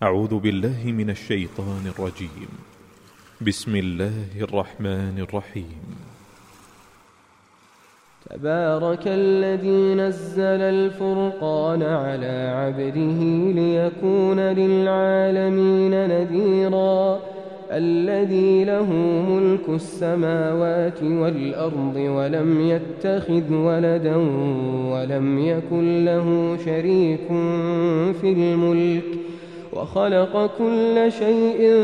أعوذ بالله من الشيطان الرجيم. بسم الله الرحمن الرحيم. تبارك الذي نزل الفرقان على عبده ليكون للعالمين نذيرا الذي له ملك السماوات والأرض ولم يتخذ ولدا ولم يكن له شريك في الملك وخلق كل شيء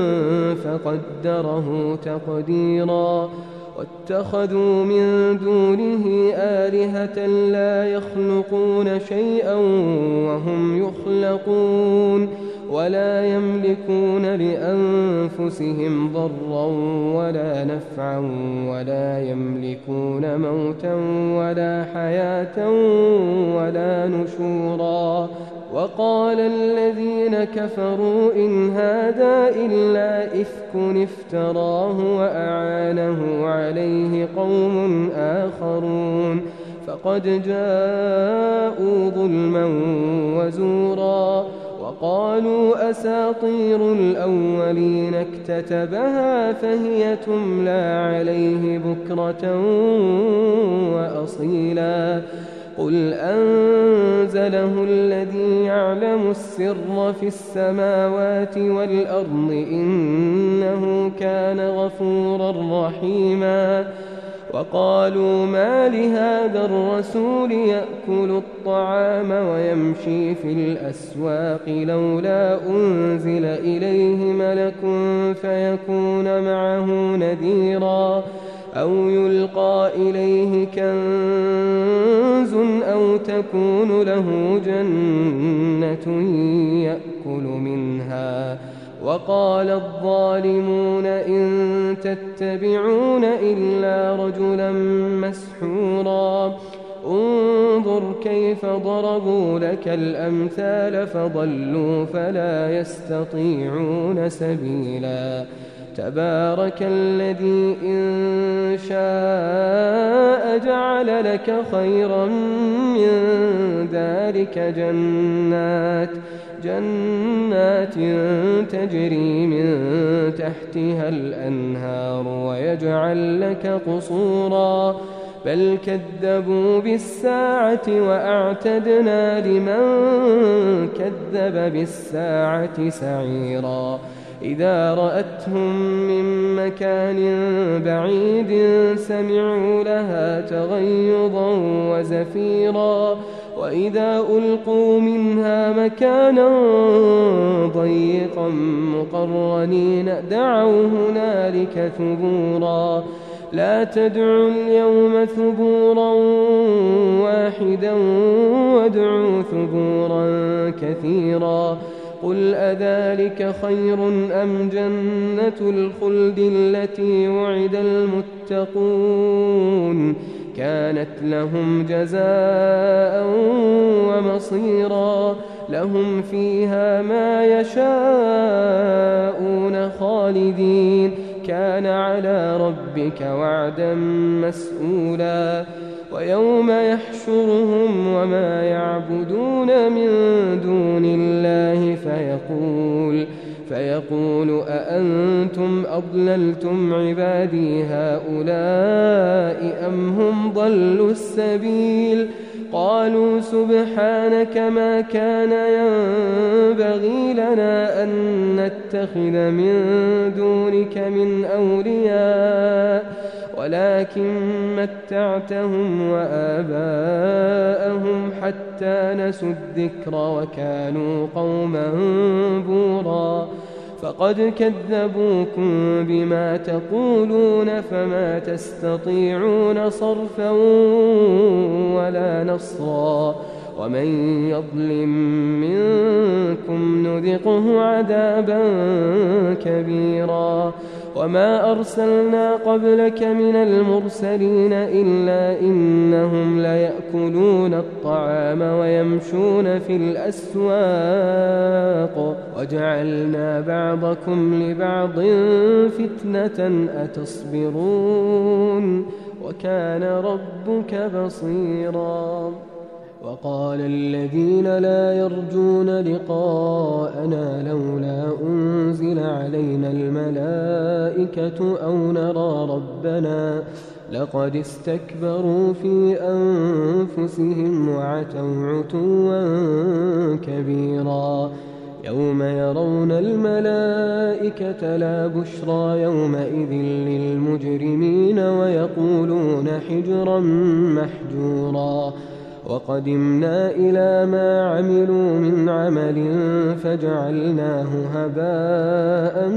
فقدره تقديرا واتخذوا من دونه آلهة لا يخلقون شيئا وهم يخلقون ولا يملكون لأنفسهم ضرا ولا نفعا ولا يملكون موتا ولا حياة ولا نشورا. وقال الذين كفروا إن هذا إلا إفك افتراه وأعانه عليه قوم آخرون فقد جاءوا ظلما وزورا. وقالوا أساطير الأولين اكتتبها فهي تملى عليه بكرة وأصيلا. قل أنزله الذي يعلم السر في السماوات والأرض إنه كان غفورا رحيما. وقالوا ما لهذا الرسول يأكل الطعام ويمشي في الأسواق لولا أنزل إليه ملك فيكون معه نذيرا أو يلقى إليه كنز أو تكون له جنة يأكل منها. وقال الظالمون إن تتبعون إلا رجلا مسحورا. انظر كيف ضربوا لك الأمثال فضلوا فلا يستطيعون سبيلا. تبارك الذي إن شاء جعل لك خيرا من ذلك جنات تجري من تحتها الأنهار ويجعل لك قصورا بل كذبوا بالساعة وأعتدنا لمن كذب بالساعة سعيرا. إذا رأتهم من مكان بعيد سمعوا لها تغيظا وزفيرا وإذا ألقوا منها مكانا ضيقا مقرنين دعوا هنالك ثبورا. لا تدعوا اليوم ثبورا واحدا وادعوا ثبورا كثيرا. قل أذلك خير أم جنة الخلد التي وعد المتقون كانت لهم جزاء ومصيرا. لهم فيها ما يشاءون خالدين كان على ربك وعدا مسئولا. ويوم يحشرهم وما يعبدون من دون الله فيقول أأنتم أضللتم عبادي هؤلاء أم هم ضلوا السبيل. قالوا سبحانك ما كان ينبغي لنا أن نتخذ من دونك من أولياء ولكن متعتهم وآباءهم حتى نسوا الذكر وكانوا قوما بورا. فقد كذبوكم بما تقولون فما تستطيعون صرفا ولا نصرا. ومن يظلم منكم نذقه عذابا كبيرا. وما أرسلنا قبلك من المرسلين إلا إنهم ليأكلون الطعام ويمشون في الأسواق وجعلنا بعضكم لبعض فتنة أتصبرون وكان ربك بصيرا. وقال الذين لا يرجون لقاءنا لولا أنزل علينا الملائكة أو نرى ربنا لقد استكبروا في أنفسهم وعتوا عتوا كبيرا يوم يرون الملائكة لا بشرى يومئذ للمجرمين ويقولون حجرا محجورا وقدمنا إلى ما عملوا من عمل فجعلناه هباء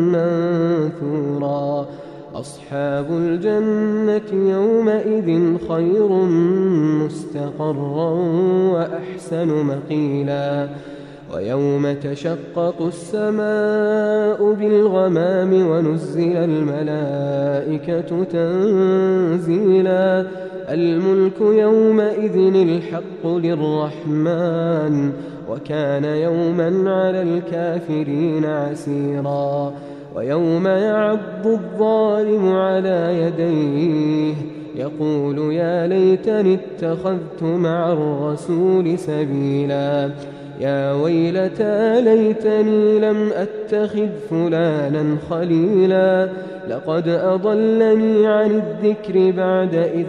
منثورا أصحاب الجنة يومئذ خير مستقرا وأحسن مقيلا ويوم تشقق السماء بالغمام ونزل الملائكة تنزيلا الملك يومئذ الحق للرحمن وكان يوما على الكافرين عسيرا ويوم يعض الظالم على يديه يقول يا ليتني اتخذت مع الرسول سبيلا يا ويلتى ليتني لم أتخذ فلانا خليلا لقد أضلني عن الذكر بعد إذ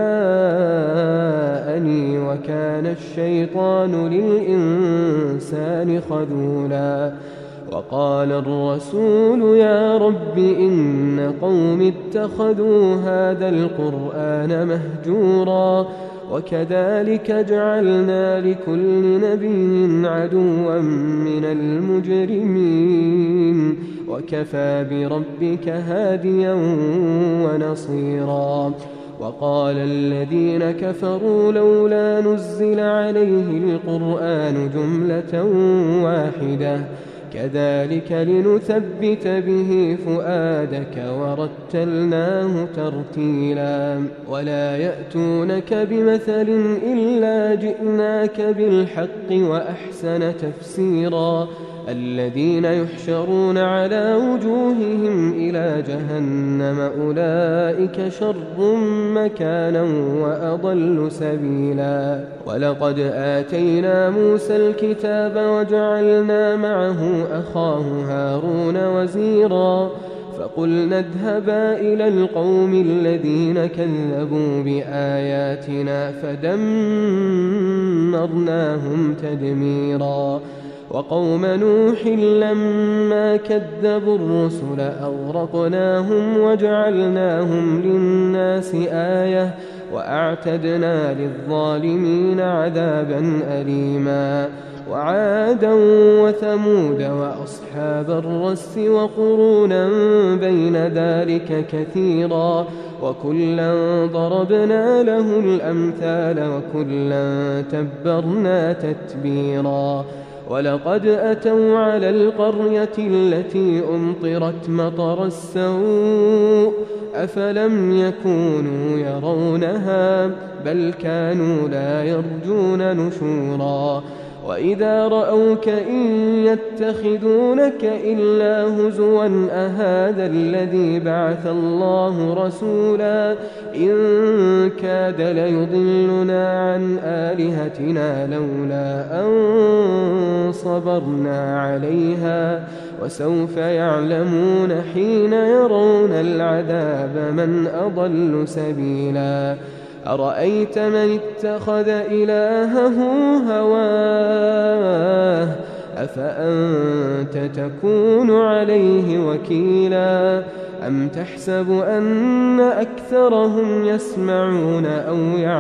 جاءني وكان الشيطان للإنسان خذولا وقال الرسول يا رب إن قوم اتخذوا هذا القرآن مهجورا وكذلك جعلنا لكل نبي عدوا من المجرمين وكفى بربك هاديا ونصيرا وقال الذين كفروا لولا نزل عليه القرآن جملة واحدة كذلك لنثبت به فؤادك ورتلناه ترتيلا ولا يأتونك بمثل إلا جئناك بالحق وأحسن تفسيرا الذين يحشرون على وجوههم إلى جهنم أولئك شر مكانا وأضل سبيلا ولقد آتينا موسى الكتاب وجعلنا معه أخاه هارون وزيرا فقلنا اذهبا إلى القوم الذين كذبوا بآياتنا فدمرناهم تدميرا وقوم نوح لما كذبوا الرسل أغرقناهم وجعلناهم للناس آية وأعتدنا للظالمين عذابا أليما وعادا وثمود وأصحاب الرس وقرونا بين ذلك كثيرا وكلا ضربنا له الأمثال وكلا تبرنا تتبيرا ولقد أتوا على القرية التي أمطرت مطر السوء أفلم يكونوا يرونها بل كانوا لا يرجون نشورا وإذا رأوك إن يتخذونك إلا هزوا أهذا الذي بعث الله رسولا إن كاد ليضلنا عن آلهتنا لولا أن صبرنا عليها وسوف يعلمون حين يرون العذاب من أضل سبيلا أرأيت من اتخذ إلهه هواه أفأنت تكون عليه وكيلا أم تحسب أن أكثرهم يسمعون أو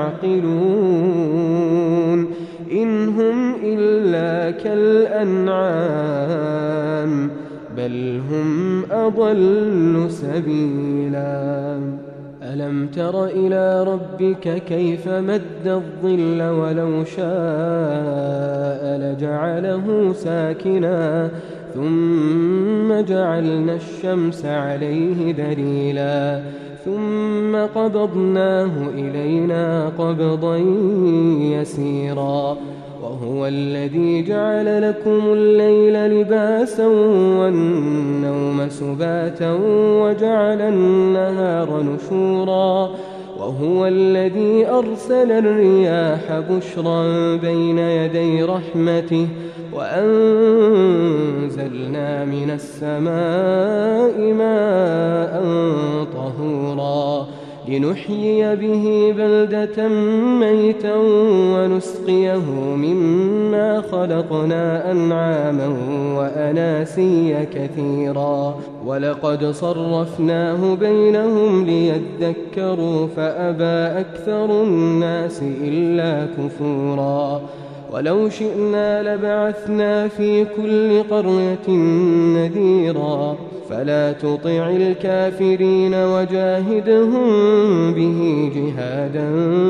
يعقلون إن هم إلا كالأنعام بل هم أضل سبيلا ألم تر إلى ربك كيف مد الظل ولو شاء لجعله ساكنا ثم جعلنا الشمس عليه دليلا ثم قبضناه إلينا قبضا يسيرا وهو الذي جعل لكم الليل لباسا والنوم سباتا وجعل النهار نشورا وهو الذي أرسل الرياح بشرا بين يدي رحمته وأنزلنا من السماء ماء طهورا لنحيي به بلدة ميتا ونسقيه مما خلقنا أنعاما وأناسيا كثيرا ولقد صرفناه بينهم ليذكروا فأبى أكثر الناس إلا كفورا ولو شئنا لبعثنا في كل قرية نذيرا فلا تطع الكافرين وجاهدهم به جهادا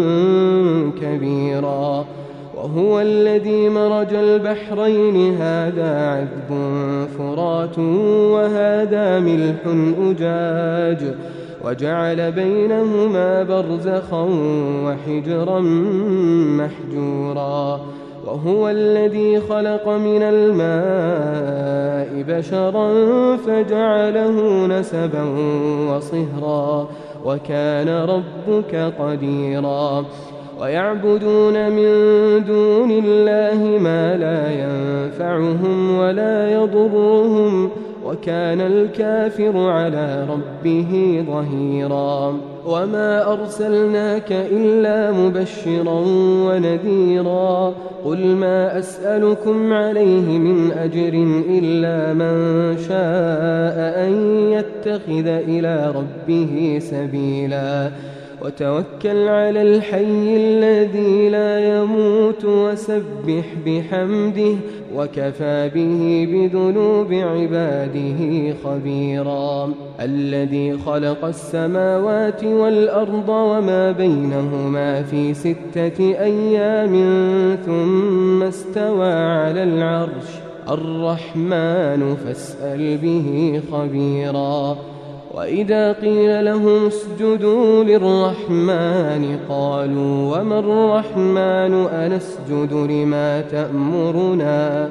كبيرا وهو الذي مرج البحرين هذا عذب فرات وهذا ملح أجاج وجعل بينهما برزخا وحجرا محجورا وهو الذي خلق من الماء بشرا فجعله نسبا وصهرا وكان ربك قديرا ويعبدون من دون الله ما لا ينفعهم ولا يضرهم وكان الكافر على ربه ظهيرا وما أرسلناك إلا مبشرا ونذيرا قل ما أسألكم عليه من أجر إلا من شاء أن يتخذ إلى ربه سبيلا وتوكل على الحي الذي لا يموت وسبح بحمده وكفى به بذنوب عباده خبيرا الذي خلق السماوات والأرض وما بينهما في 6 أيام ثم استوى على العرش الرحمن فاسأل به خبيرا وإذا قيل لهم اسجدوا للرحمن قالوا وما الرحمن أنسجد لما تأمرنا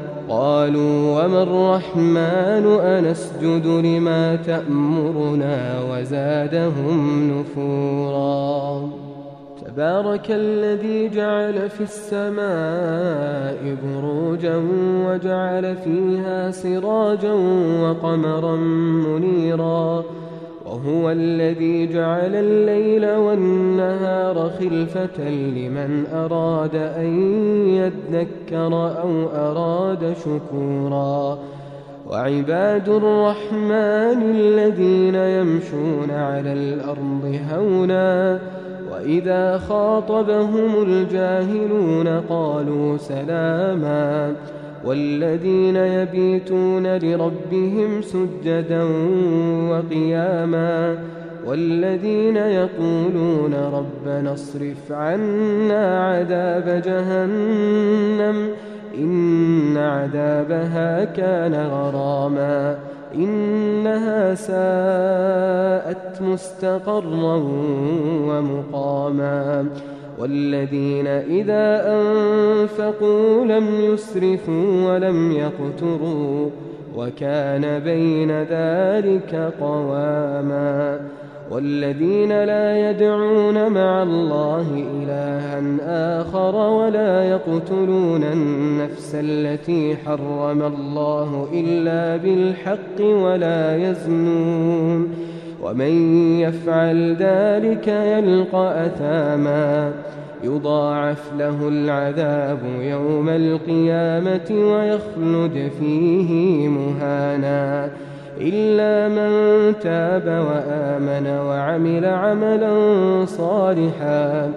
وزادهم نفورا تبارك الذي جعل في السماء بروجا وجعل فيها سراجا وقمرا منيرا وهو الذي جعل الليل والنهار خلفة لمن أراد أن يذكر أو أراد شكورا وعباد الرحمن الذين يمشون على الأرض هونا وإذا خاطبهم الجاهلون قالوا سلاما والذين يبيتون لربهم سجدا وقياما والذين يقولون ربنا اصرف عنا عذاب جهنم إن عذابها كان غراما إنها ساءت مستقرا ومقاما والذين إذا أنفقوا لم يسرفوا ولم يقتروا وكان بين ذلك قواما والذين لا يدعون مع الله إلها آخر ولا يقتلون النفس التي حرم الله إلا بالحق ولا يزنون ومن يفعل ذلك يلقى أثاما يضاعف له العذاب يوم القيامة ويخلد فيه مهانا إلا من تاب وآمن وعمل عملا صالحا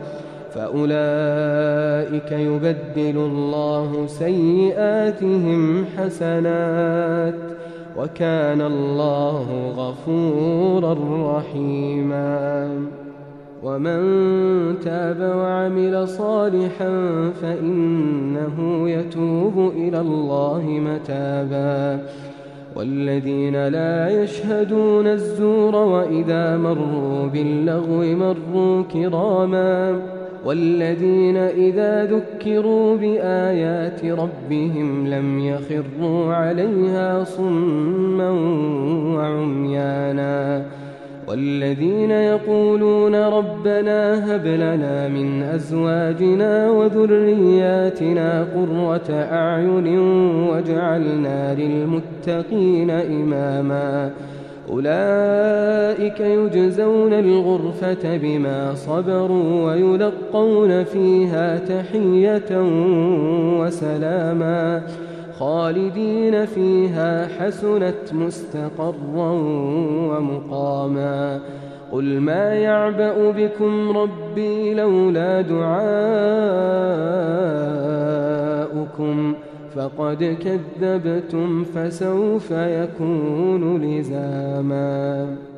فأولئك يبدل الله سيئاتهم حسنات وكان الله غفورا رحيما ومن تاب وعمل صالحا فإنه يتوب إلى الله متابا والذين لا يشهدون الزور وإذا مروا باللغو مروا كراما والذين إذا ذكروا بآيات ربهم لم يخروا عليها صما وعميانا والذين يقولون ربنا هب لنا من أزواجنا وذرياتنا قرة أعين واجعلنا للمتقين إماما أولئك يجزون الغرفة بما صبروا ويلقون فيها تحية وسلاما خالدين فيها حسنت مستقرا ومقاما قل ما يعبأ بكم ربي لولا دعاؤكم فقد كذبتم فسوف يكون لزاما